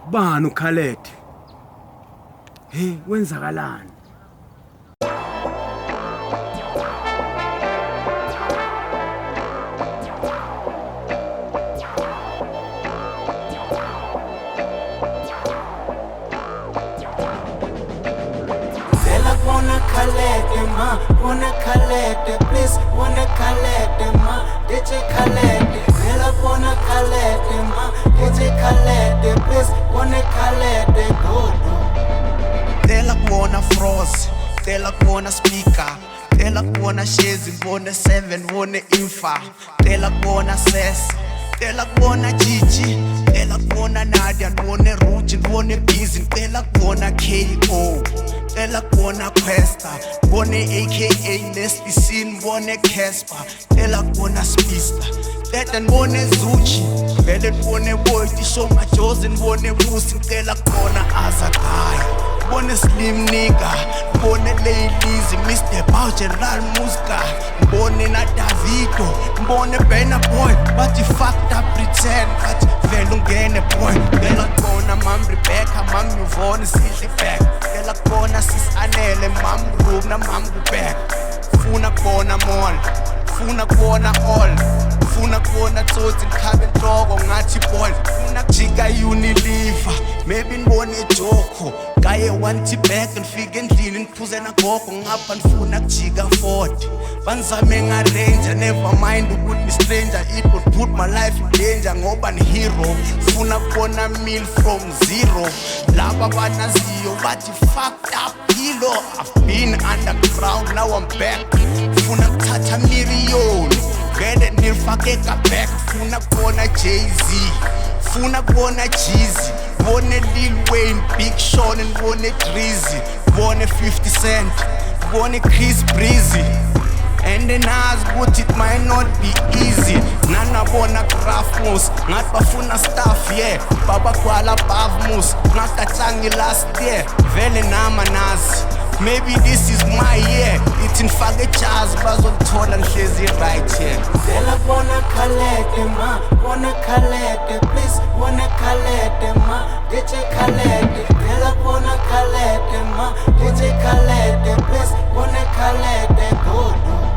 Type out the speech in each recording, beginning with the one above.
Bani uKhaled? Hey, wenzakalani? Wanna Khaled, please, wanna Khaled, ma, DJ Khaled, Zela wanna Khaled, ma, DJ Khaled, please, wanna Khaled, go. Tela kuona frost, tela kuona speaker, tela kuona shezi, ngone 7, ngone infa, tela kuona ses, tela kuona Gigi, tela kuona Nadia, ngone Ruji, ngone Busy, tela kuona KO. Tela kuona Questa, ngone aka Nasty Scene, ngone Casper, tela kuona Spista, teta ngone Zuchi, vele ngone Bolt, show my Jones, ngone Musi, tela kuona Azagaya, ngone Slim Nigga, ngone Ladies, Mr. Bow, General Muska, ngone na Davido, ngone Benna Boy, but you fucked up pretend, but vele ungene boy, tela kuona Mam Rebecca, Mam Yvonne, Silly Back, tela kuona Sis Anele, Mam Room na Mam Gubek, funa kuona Mall, funa kuona All, funa kuona Tsotsi ngikhabe enhloko ngathi ball, funa kujika Unilever, maybe ngibone Joko, kaye wanti back ngifike endlini ngiphuze nagogo ngapha ngifuna kujika 40, banizame nga-ranger, never mind ukuthi stranger, it would put my life in danger ngoba ni-hero, funa kubona meal from zero, laba banaziyo bathi fucked up hilo, I've been underground, now I'm back, funa kuthatha miliyoni, vele nifake back, funa kubona Jay-Z, funa kubona Jeezy, bone Lil Wayne, Big Sean, ngibone Drizzy, bone 50 Cent, bone Chris Breezy, and then ask what it might not be easy. Nana bona Grafmus, ngathi bafuna stuff, yeah, baba kwala Bavmus, ngakatsangi last year, vele nama nazi, maybe this is my year, ithi ngifake jazz, bazongithola ngihlezi right here. Zela wanna Khaled, ma, wanna Khaled, please, wanna Khaled, ma, DJ Khaled, Zela wanna Khaled, ma, DJ Khaled, please, wanna Khaled, go.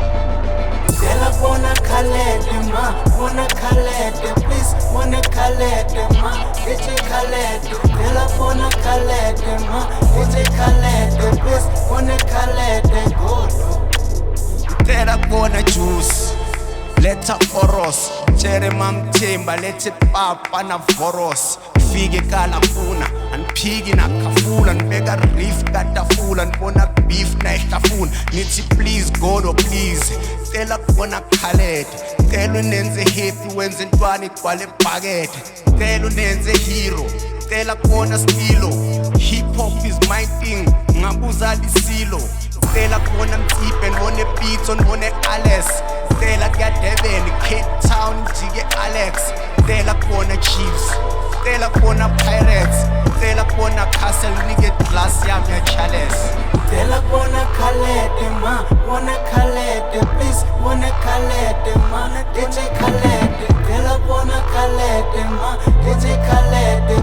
Zela wanna Khaled, ma, wanna Khaled, please, wanna Khaled, ma, DJ Khaled, Zela wanna Khaled, ma, DJ Khaled, please, wanna Khaled, go. Tela kuona Juice, letha Oros, Chere Mamthemba, lethe Papa na Voros, fike kala funa, anphiki na Khafula, nibeka reef katafula, nibona beef na ihlafuna, nithi please God, oh please, tela kuona Khaled, tela unenze happy wenze intwana igcwale bucket, tela unenze hero, tela kuona Stilo, hip hop is my thing, ngabuza lisilo, tela kuona Mtsipe, ngibone Beats, ngibone Alex, tela kuya Durban, Cape Town, njike Alex, tela kuona Chiefs, tela kuona Pirates, tela kuona Castle, nige glass yami ya Chalice. Tela wanna Khaled, ma, wanna Khaled, please, wanna Khaled, ma, DJ Khaled, tela wanna Khaled, ma, DJ Khaled,